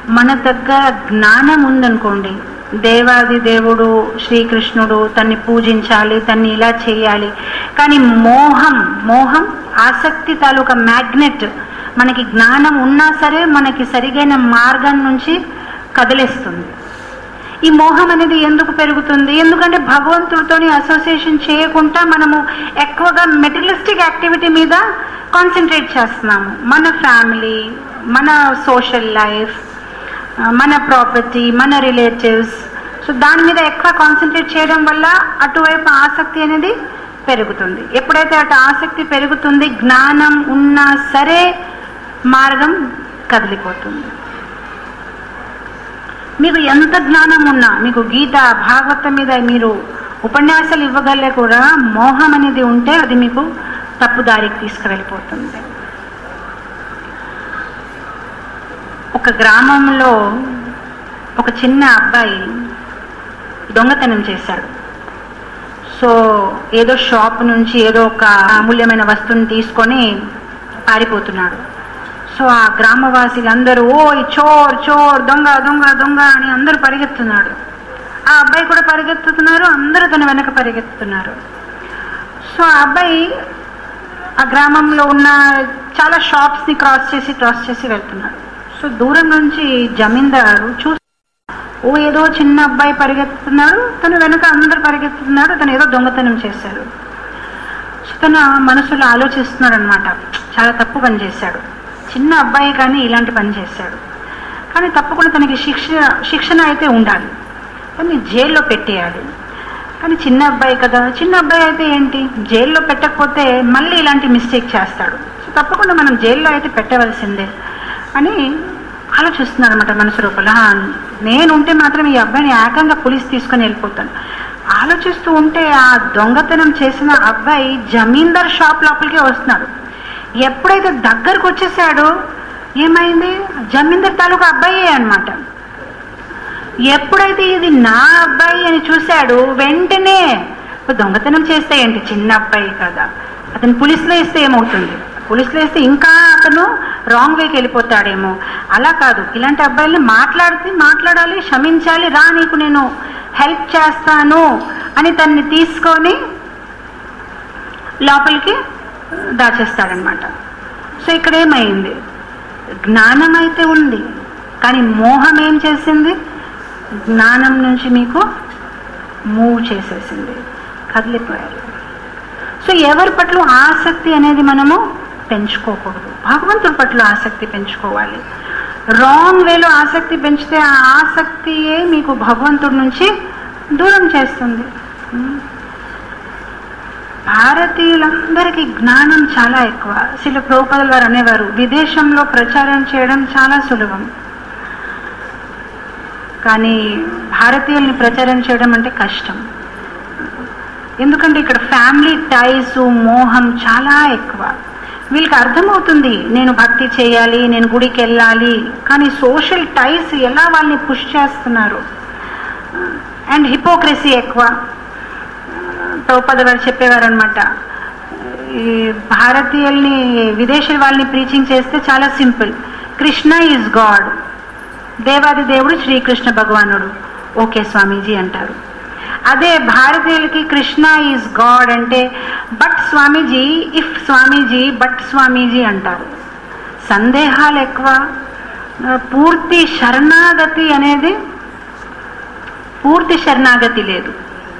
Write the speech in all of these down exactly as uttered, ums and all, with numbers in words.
మన దగ్గర జ్ఞానం ఉందనుకోండి, దేవాది దేవుడు శ్రీకృష్ణుడు తన్ని పూజించాలి, తన్ని ఇలా చేయాలి, కానీ మోహం మోహం ఆసక్తి తాలూకా మ్యాగ్నెట్ మనకి జ్ఞానం ఉన్నా సరే మనకి సరిగైన మార్గం నుంచి కదిలేస్తుంది. ఈ మోహం అనేది ఎందుకు పెరుగుతుంది? ఎందుకంటే భగవంతుడితోని అసోసియేషన్ చేయకుండా మనము ఎక్కువగా మెటీరియలిస్టిక్ యాక్టివిటీ మీద కాన్సన్ట్రేట్ చేస్తున్నాము. మన ఫ్యామిలీ, మన సోషల్ లైఫ్, మన ప్రాపర్టీ, మన రిలేటివ్స్, సో దాని మీద ఎక్కువ కాన్సన్ట్రేట్ చేయడం వల్ల అటువైపు ఆసక్తి అనేది పెరుగుతుంది. ఎప్పుడైతే అటు ఆసక్తి పెరుగుతుంది, జ్ఞానం ఉన్నా సరే మార్గం కదిలిపోతుంది. మీకు ఎంత జ్ఞానం ఉన్నా, మీకు గీత భాగవతం మీద మీరు ఉపన్యాసాలు ఇవ్వగలే కూడా మోహం అనేది ఉంటే అది మీకు తప్పుదారికి తీసుకువెళ్ళిపోతుంది. ఒక గ్రామంలో ఒక చిన్న అబ్బాయి దొంగతనం చేశాడు. సో ఏదో షాప్ నుంచి ఏదో ఒక అమూల్యమైన వస్తువుని తీసుకొని పారిపోతున్నాడు. సో ఆ గ్రామవాసులందరూ ఓ చోర్ చోర్ దొంగ దొంగ దొంగ అని అందరూ పరిగెత్తుతున్నాడు. ఆ అబ్బాయి కూడా పరిగెత్తుతున్నారు, అందరూ తన వెనక పరిగెత్తుతున్నారు. సో ఆ అబ్బాయి ఆ గ్రామంలో ఉన్న చాలా షాప్స్ని క్రాస్ చేసి క్రాస్ చేసి వెళ్తున్నాడు. సో దూరం నుంచి జమీందారు చూసి ఓ ఏదో చిన్న అబ్బాయి పరిగెత్తుతున్నాడు, తను వెనక అందరు పరిగెత్తుతున్నాడు, తను ఏదో దొంగతనం చేశాడు. సో తన మనసులో ఆలోచిస్తున్నాడు అనమాట, చాలా తప్పు పని చేశాడు, చిన్న అబ్బాయి కానీ ఇలాంటి పని చేశాడు, కానీ తప్పకుండా తనకి శిక్ష శిక్షణ అయితే ఉండాలి, కానీ జైల్లో పెట్టేయాలి. కానీ చిన్న అబ్బాయి కదా, చిన్న అబ్బాయి అయితే ఏంటి, జైల్లో పెట్టకపోతే మళ్ళీ ఇలాంటి మిస్టేక్ చేస్తాడు, సో తప్పకుండా మనం జైల్లో అయితే పెట్టవలసిందే అని ఆలోచిస్తున్నాడు అనమాట మనసు లోపల. నేను ఉంటే మాత్రం ఈ అబ్బాయిని ఏకంగా పోలీస్ తీసుకొని వెళ్ళిపోతాను ఆలోచిస్తూ ఉంటే ఆ దొంగతనం చేసిన అబ్బాయి జమీందార్ షాప్ లోపలికే వస్తున్నాడు. ఎప్పుడైతే దగ్గరకు వచ్చేసాడో ఏమైంది, జమీందార్ తాలూకా అబ్బాయే అనమాట. ఎప్పుడైతే ఇది నా అబ్బాయి అని చూశాడు, వెంటనే దొంగతనం చేస్తే ఏంటి, చిన్న అబ్బాయి కదా, అతను పోలీసులో వేస్తే ఏమవుతుంది, పోలీసులో వేస్తే ఇంకా అతను రాంగ్ వేకి వెళ్ళిపోతాడేమో. అలా కాదు, ఇలాంటి అబ్బాయిల్ని మాట్లాడితే మాట్లాడాలి, క్షమించాలి, రా నీకు నేను హెల్ప్ చేస్తాను అని తన్ని తీసుకొని లోపలికి దాచేస్తాడనమాట. సో ఇక్కడ ఏమైంది, జ్ఞానం అయితే ఉంది, కానీ మోహం ఏం చేసింది, జ్ఞానం నుంచి మీకు మూవ్ చేసేసింది, కదిలిపోయారు. సో ఎవరి పట్ల ఆసక్తి అనేది మనము పెంచుకోకూడదు, భగవంతుడి పట్ల ఆసక్తి పెంచుకోవాలి. రాంగ్ వేలో ఆసక్తి పెంచితే ఆ ఆసక్తియే మీకు భగవంతుడి నుంచి దూరం చేస్తుంది. భారతీయులందరికీ జ్ఞానం చాలా ఎక్కువ. శిల ప్రభుపాదుల వారు అనేవారు, విదేశంలో ప్రచారం చేయడం చాలా సులభం, కానీ భారతీయుల్ని ప్రచారం చేయడం అంటే కష్టం. ఎందుకంటే ఇక్కడ ఫ్యామిలీ టైస్, మోహం చాలా ఎక్కువ. వీళ్ళకి అర్థమవుతుంది నేను భక్తి చేయాలి, నేను గుడికి వెళ్ళాలి, కానీ సోషల్ టైస్ ఎలా వాళ్ళని పుష్ చేస్తున్నారు. అండ్ హిపోక్రసీ ఎక్కువ. ప్రభుపాద వారు చెప్పేవారు అనమాట, ఈ భారతీయుల్ని విదేశీ వాళ్ళని ప్రీచింగ్ చేస్తే చాలా సింపుల్, కృష్ణ ఈజ్ గాడ్, దేవాది దేవుడు శ్రీకృష్ణ భగవానుడు, ఓకే స్వామీజీ అంటారు. అదే భారతీయులకి కృష్ణ ఈజ్ గాడ్ అంటే but Swamiji, if Swamiji, but Swamiji అంటారు. సందేహాలు ఎక్కువ. పూర్తి శరణాగతి అనేది, పూర్తి శరణాగతి లేదు.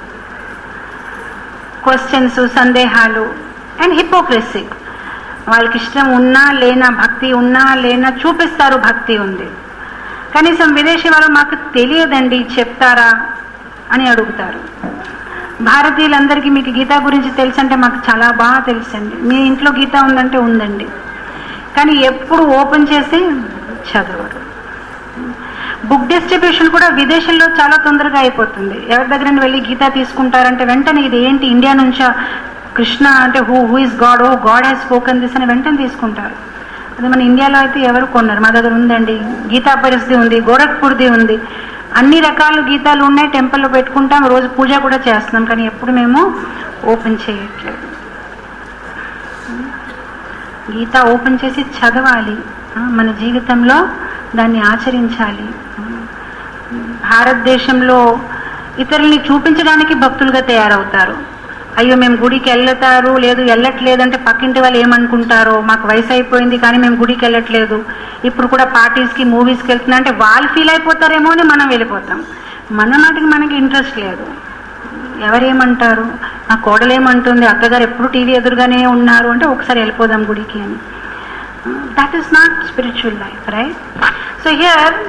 క్వశ్చన్స్, సందేహాలు అండ్ హిపోక్రసీ. వాళ్ళకి ఇష్టం ఉన్నా లేనా, భక్తి ఉన్నా లేనా చూపిస్తారు భక్తి ఉంది, కనీసం విదేశీ వాళ్ళు మాకు తెలియదండి చెప్తారా అని అడుగుతారు. భారతీయులందరికీ మీకు గీత గురించి తెలుసంటే మాకు చాలా బాగా తెలుసండి, మీ ఇంట్లో గీత ఉందంటే ఉందండి, కానీ ఎప్పుడు ఓపెన్ చేసి చదవరు. బుక్ డిస్ట్రిబ్యూషన్ కూడా విదేశంలో చాలా తొందరగా అయిపోతుంది. ఎవరి దగ్గర వెళ్ళి గీత తీసుకుంటారంటే వెంటనే ఇది ఏంటి ఇండియా నుంచా, కృష్ణ అంటే who who is God, O God has spoken this అని వెంటనే తీసుకుంటారు. అది మన ఇండియాలో అయితే ఎవరు కొన్నారు, మా దగ్గర ఉందండి, గీతా పరిస్థితి ఉంది, గోరఖ్పూర్ది ఉంది, అన్ని రకాల గీతాలు ఉన్నాయి, టెంపుల్లో పెట్టుకుంటాం, రోజు పూజ కూడా చేస్తున్నాం, కానీ ఎప్పుడు మేము ఓపెన్ చేయట్లేదు. గీత ఓపెన్ చేసి చదవాలి, మన జీవితంలో దాన్ని ఆచరించాలి. భారతదేశంలో ఇతరుల్ని చూపించడానికి భక్తులుగా తయారవుతారు. అయ్యో మేము గుడికి వెళ్తారు లేదు వెళ్ళట్లేదంటే పక్కింటి వాళ్ళు ఏమనుకుంటారో, మాకు వయసు అయిపోయింది కానీ మేము గుడికి వెళ్ళట్లేదు, ఇప్పుడు కూడా పార్టీస్కి మూవీస్కి వెళ్తున్నా అంటే వాళ్ళు ఫీల్ అయిపోతారేమో అని మనం వెళ్ళిపోతాం. మన మాటకి మనకి ఇంట్రెస్ట్ లేదు. ఎవరేమంటారు, నా కోడలేమంటుంది, అత్తగారు ఎప్పుడు టీవీ ఎదురుగానే ఉన్నారు అంటే ఒకసారి వెళ్ళిపోదాం గుడికి అని. That is not spiritual life, right? So here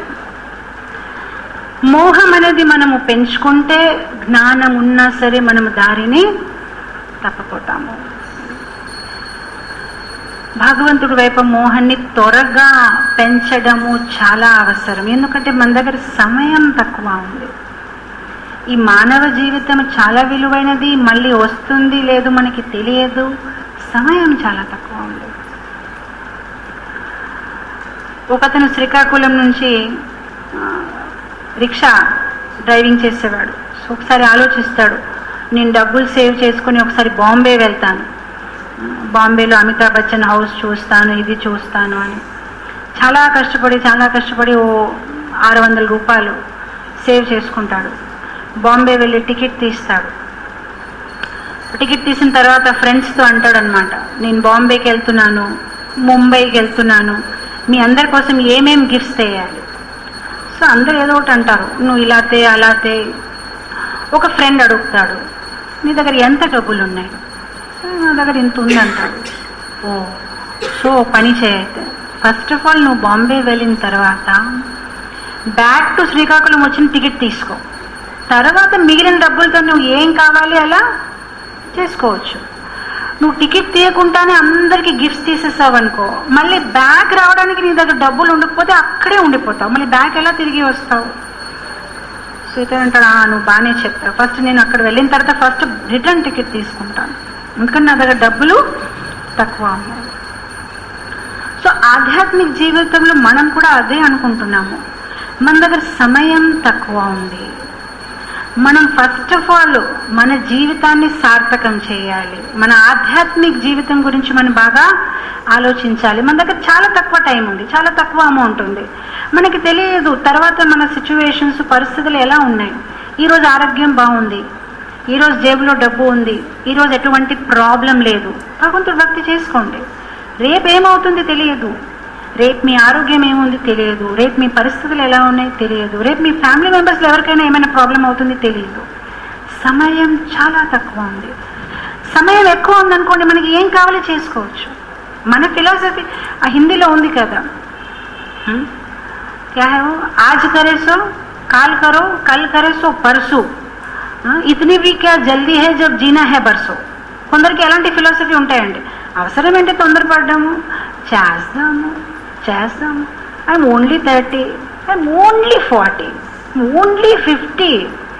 మోహం అనేది మనము పెంచుకుంటే జ్ఞానం ఉన్నా సరే మనము దారిని తప్పపోతాము. భగవంతుడి వైపు మోహాన్ని త్వరగా పెంచడము చాలా అవసరం. ఎందుకంటే మన దగ్గర సమయం తక్కువ ఉంది. ఈ మానవ జీవితం చాలా విలువైనది, మళ్ళీ వస్తుంది లేదు మనకి తెలియదు. సమయం చాలా తక్కువ ఉంది. ఒకతను శ్రీకాకుళం నుంచి రిక్షా డ్రైవింగ్ చేసేవాడు. సో ఒకసారి ఆలోచిస్తాడు, నేను డబ్బులు సేవ్ చేసుకుని ఒకసారి బాంబే వెళ్తాను, బాంబేలో అమితాబ్ బచ్చన్ హౌస్ చూస్తాను, ఇది చూస్తాను అని చాలా కష్టపడి చాలా కష్టపడి ఓ ఆరు వందల రూపాయలు సేవ్ చేసుకుంటాడు. బాంబే వెళ్ళి టికెట్ తీస్తాడు. టికెట్ తీసిన తర్వాత ఫ్రెండ్స్తో అంటాడు అనమాట, నేను బాంబేకి వెళ్తున్నాను, ముంబైకి వెళ్తున్నాను, మీ అందరి కోసం ఏమేమి గిఫ్ట్స్ తేయాలి. సో అందరూ ఏదో ఒకటి అంటారు, నువ్వు ఇలా తే అలా తే. ఒక ఫ్రెండ్ అడుగుతాడు, నీ దగ్గర ఎంత డబ్బులు ఉన్నాయి? నా దగ్గర ఇంత ఉందంటాడు. ఓ సో పని చేయైతే ఫస్ట్ ఆఫ్ ఆల్ నువ్వు బాంబే వెళ్ళిన తర్వాత బ్యాక్ టు శ్రీకాకుళం వచ్చిన టికెట్ తీసుకో. తర్వాత మిగిలిన డబ్బులతో నువ్వు ఏం కావాలి అలా చేసుకోవచ్చు. నువ్వు టికెట్ తీయకుండానే అందరికీ గిఫ్ట్స్ తీసేసావు అనుకో, మళ్ళీ బ్యాక్ రావడానికి నీ దగ్గర డబ్బులు ఉండకపోతే అక్కడే ఉండిపోతావు, మళ్ళీ బ్యాక్ ఎలా తిరిగి వస్తావు? సో ఇతను అంటాడు, నువ్వు బాగానే చెప్తావు, ఫస్ట్ నేను అక్కడ వెళ్ళిన తర్వాత ఫస్ట్ రిటర్న్ టికెట్ తీసుకుంటాను, ఎందుకంటే నా దగ్గర డబ్బులు తక్కువ ఉన్నాయి. సో ఆధ్యాత్మిక జీవితంలో మనం కూడా అదే అనుకుంటున్నాము, మన దగ్గర సమయం తక్కువ ఉంది. మనం ఫస్ట్ ఆఫ్ ఆల్ మన జీవితాన్ని సార్థకం చేయాలి. మన ఆధ్యాత్మిక జీవితం గురించి మనం బాగా ఆలోచించాలి. మన దగ్గర చాలా తక్కువ టైం ఉంది, చాలా తక్కువ అమౌంట్ ఉంది, మనకి తెలియదు తర్వాత మన సిచ్యువేషన్స్ పరిస్థితులు ఎలా ఉన్నాయి. ఈరోజు ఆరోగ్యం బాగుంది, ఈరోజు జేబులో డబ్బు ఉంది, ఈరోజు ఎటువంటి ప్రాబ్లం లేదు, భగవంతుడు భక్తి చేసుకోండి. రేపు ఏమవుతుంది తెలియదు, రేపు మీ ఆరోగ్యం ఏముంది తెలియదు, రేపు మీ పరిస్థితులు ఎలా ఉన్నాయి తెలియదు, రేపు మీ ఫ్యామిలీ మెంబర్స్లో ఎవరికైనా ఏమైనా ప్రాబ్లం అవుతుంది తెలియదు. సమయం చాలా తక్కువ ఉంది. సమయం ఎక్కువ ఉందనుకోండి, మనకి ఏం కావాలో చేసుకోవచ్చు. మన ఫిలాసఫీ ఆ హిందీలో ఉంది కదా, క్యా హై వో, ఆజ్ కరే సో కాల్ కరో, కల్ కరే సో పర్సు, ఇతని भी क्या जल्दी है जब जीना है बरसो. కొందరికి ఎలాంటి ఫిలాసఫీ ఉంటాయండి, అవసరం ఏంటి తొందరపడ్డాము, చేద్దాము చేద్దాము, I'm only thirty, I'm only forty, only fifty,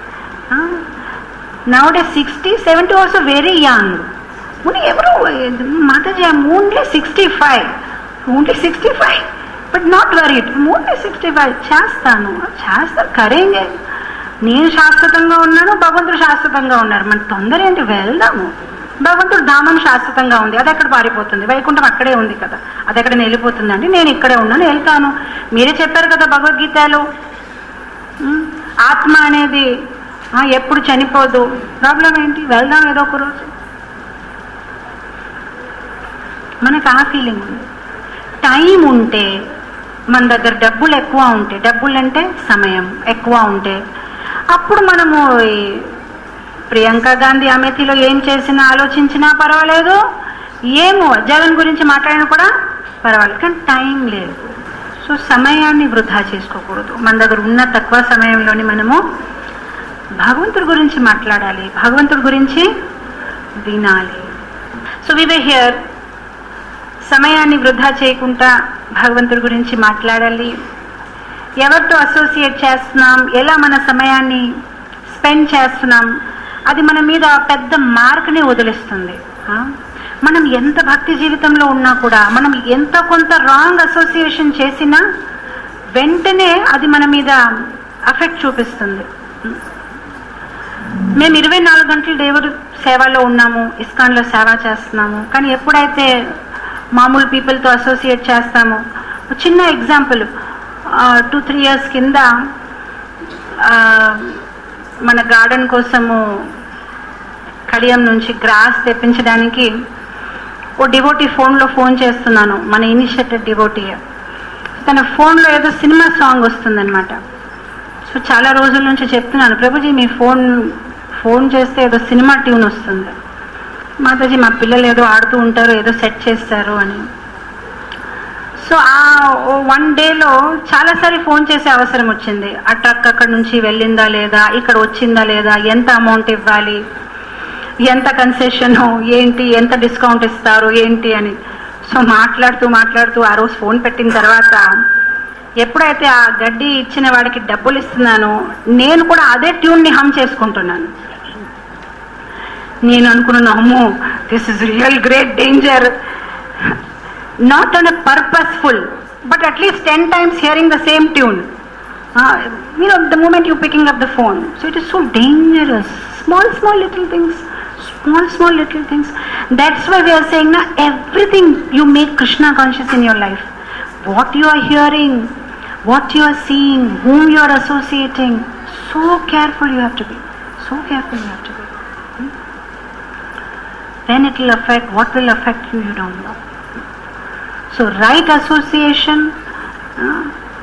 now day sixty seventy also very young. ఎవరు Mataji I'm only sixty five, only sixty five but not worried, only sixty five చేస్తాను చేస్తాను కరేంగే. నేను శాశ్వతంగా ఉన్నాను, భగవంతుడు శాశ్వతంగా ఉన్నారు, మన తొందర ఏంటి, వెళ్దాము. భగవంతుడు ధామం శాశ్వతంగా ఉంది, అది ఎక్కడ పారిపోతుంది, వైకుంఠం అక్కడే ఉంది కదా, అది ఎక్కడ వెళ్ళిపోతుందండి, నేను ఇక్కడే ఉన్నాను వెళ్తాను. మీరే చెప్పారు కదా భగవద్గీతలో, ఆత్మ అనేది ఎప్పుడు చనిపోదు, ప్రాబ్లం ఏంటి, వెళ్దాం ఏదో ఒక రోజు. మనకు ఆ ఫీలింగ్ ఉంది. టైం ఉంటే, మన దగ్గర డబ్బులు ఎక్కువ ఉంటే, డబ్బులు అంటే సమయం ఎక్కువ ఉంటే, అప్పుడు మనము ప్రియాంక గాంధీ అమేథీలో ఏం చేసినా ఆలోచించినా పర్వాలేదు, ఏమో జగన్ గురించి మాట్లాడినా కూడా పర్వాలేదు, కానీ టైం లేదు. సో సమయాన్ని వృధా చేసుకోకూడదు. మన దగ్గర ఉన్న తక్కువ సమయంలోని మనము భగవంతుడి గురించి మాట్లాడాలి, భగవంతుడి గురించి వినాలి. సో వి వర్ హియర్, సమయాన్ని వృధా చేయకుండా భగవంతుడి గురించి మాట్లాడాలి. ఎవరితో అసోసియేట్ చేస్తున్నాం, ఎలా మన సమయాన్ని స్పెండ్ చేస్తున్నాం, అది మన మీద పెద్ద మార్క్ని వదిలిస్తుంది. మనం ఎంత భక్తి జీవితంలో ఉన్నా కూడా, మనం ఎంత కొంత రాంగ్ అసోసియేషన్ చేసినా వెంటనే అది మన మీద ఎఫెక్ట్ చూపిస్తుంది. మేము ఇరవై నాలుగు గంటలు దేవుడి సేవలో ఉన్నాము, ఇస్కాన్లో సేవ చేస్తున్నాము, కానీ ఎప్పుడైతే మామూలు పీపుల్తో అసోసియేట్ చేస్తామో, చిన్న ఎగ్జాంపుల్, టూ త్రీ ఇయర్స్ కింద మన గార్డెన్ కోసము కడియం నుంచి గ్రాస్ తెప్పించడానికి ఓ డివోటీ ఫోన్లో ఫోన్ చేస్తున్నాను, మన ఇనిషియేటెడ్ డివోటీ. తన ఫోన్లో ఏదో సినిమా సాంగ్ వస్తుందన్నమాట. సో చాలా రోజుల నుంచి చెప్తున్నాను, ప్రభుజీ మీ ఫోన్ ఫోన్ చేస్తే ఏదో సినిమా ట్యూన్ వస్తుంది. మాతాజీ మా పిల్లలు ఏదో ఆడుతూ ఉంటారు, ఏదో సెట్ చేస్తారు అని. సో ఆ వన్ డేలో చాలాసారి ఫోన్ చేసే అవసరం వచ్చింది. ఆ ట్రక్ అక్కడ నుంచి వెళ్ళిందా లేదా, ఇక్కడ వచ్చిందా లేదా, ఎంత అమౌంట్ ఇవ్వాలి, ఎంత కన్సెషన్ ఏంటి, ఎంత డిస్కౌంట్ ఇస్తారు ఏంటి అని. సో మాట్లాడుతూ మాట్లాడుతూ ఆ రోజు ఫోన్ పెట్టిన తర్వాత ఎప్పుడైతే ఆ గడ్డి ఇచ్చిన వాడికి డబ్బులు ఇస్తున్నానో నేను కూడా అదే ట్యూన్ని హమ్ చేసుకుంటున్నాను. నేను అనుకున్నాను, అమ్మో this is real great danger. Not on a purposeful but at least ten times hearing the same tune. You know the moment you picking up the phone. So it is so dangerous. Small small little things, small small little things. That's why we are saying na everything you make Krishna conscious in your life. What you are hearing, what you are seeing, whom you are associating, so careful you have to be, so careful you have to be. hmm? Then it will affect, what will affect you, you don't know. So right association, uh,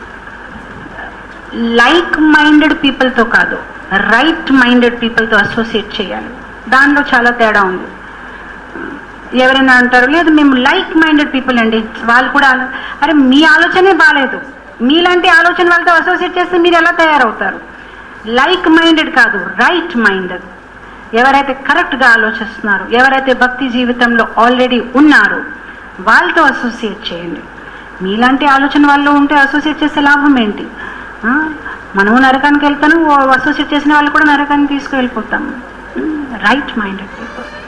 like minded people to kaadu, right minded people to associate cheyali. దానిలో చాలా తేడా ఉంది. ఎవరైనా అంటారు, లేదు మేము like minded people అండి, వాళ్ళు కూడా అరే మీ ఆలోచనే బాగాలేదు, మీలాంటి ఆలోచన వాళ్ళతో అసోసియేట్ చేస్తే మీరు ఎలా తయారవుతారు? లైక్ మైండెడ్ కాదు, రైట్ మైండెడ్. ఎవరైతే కరెక్ట్గా ఆలోచిస్తున్నారు, ఎవరైతే భక్తి జీవితంలో ఆల్రెడీ ఉన్నారు వాళ్ళతో అసోసియేట్ చేయండి. మీలాంటి ఆలోచన వాళ్ళు ఉంటే అసోసియేట్ చేసే లాభం ఏంటి? మనము నరకానికి వెళ్తాను, అసోసియేట్ చేసిన వాళ్ళు కూడా నరకానికి తీసుకువెళ్ళిపోతాము. Right minded people.